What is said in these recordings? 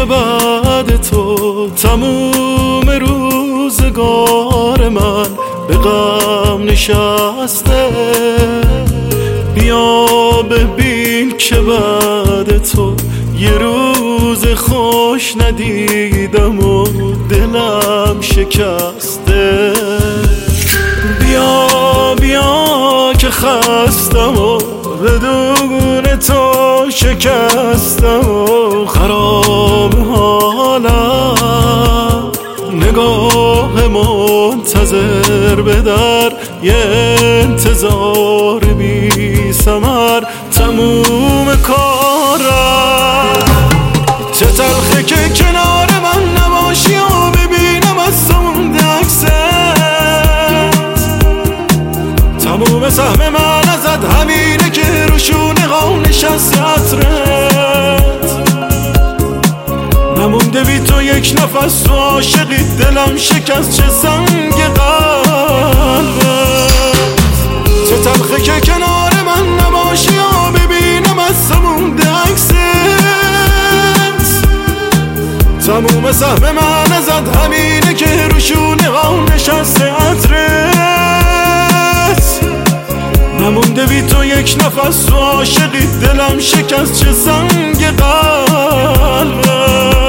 که بعد تو تموم روزگار من به غم نشسته. بیا ببین که بعد تو یه روز خوش ندیدم و دلم شکسته. بیا بیا که خستم و بدون تو شکستم و خراب حالم. نگاه منتظر به در یه انتظار بی ثمر تموم کارم. چه تلخه که کنار من نباشی و ببینم از تو مونده عکست. تموم سهم من ازت همینه که رو شونه ها نشستی عطرت. نمونده بی تو یک نفس تو عاشقی دلم شکست چه سنگ قلبت. چه تلخه که کنار من نباشی و ببینم از تو مونده عکست. تموم سهم من ازت همینه که رو شونه ها نشسته عطرت. نمونده بی تو یک نفس تو عاشقی دلم شکست چه سنگ قلبت.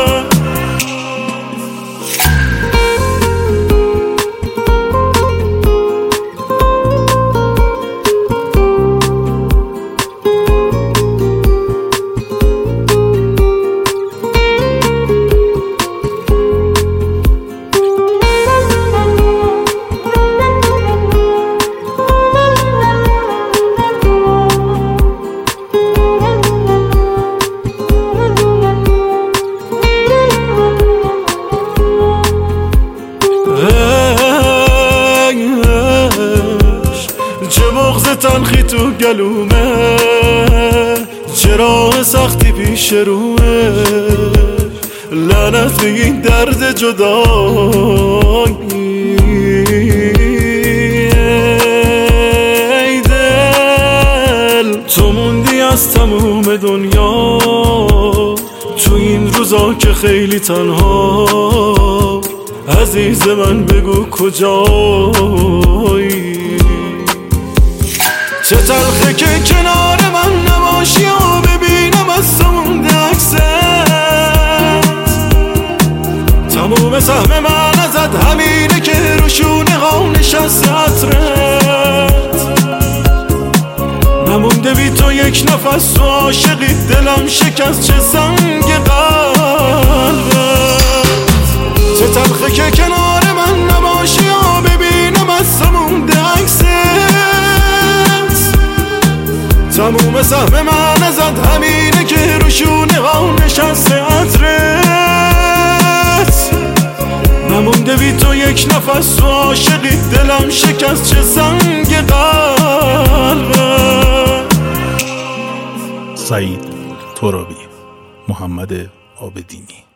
چه بغض تلخی تو گلومه، چرا سختی پیش رومه. لعنت به این درد جدایی. ای دل تو موندی از تموم دنیا تو این روزا که خیلی تنها. عزیز من بگو کجایی. چه تلخه که کنار من نباشی و ببینم از تو مونده عکست. تموم سهم من ازت همینه که رو شونه ها نشسته عطرت. نمونده بی تو یک نفس تو عاشقی دلم شکست چه سنگ قلبت. چه تلخه که کنار من نباشی و ببینم از تو مونده عکست. تموم سهم من ازت همینه که رو شونه ها نشسته عطرت. نمونده بی تو یک نفس تو عاشقی دلم شکست چه سنگ قلبت. سعید ترابی، محمد عابدینی.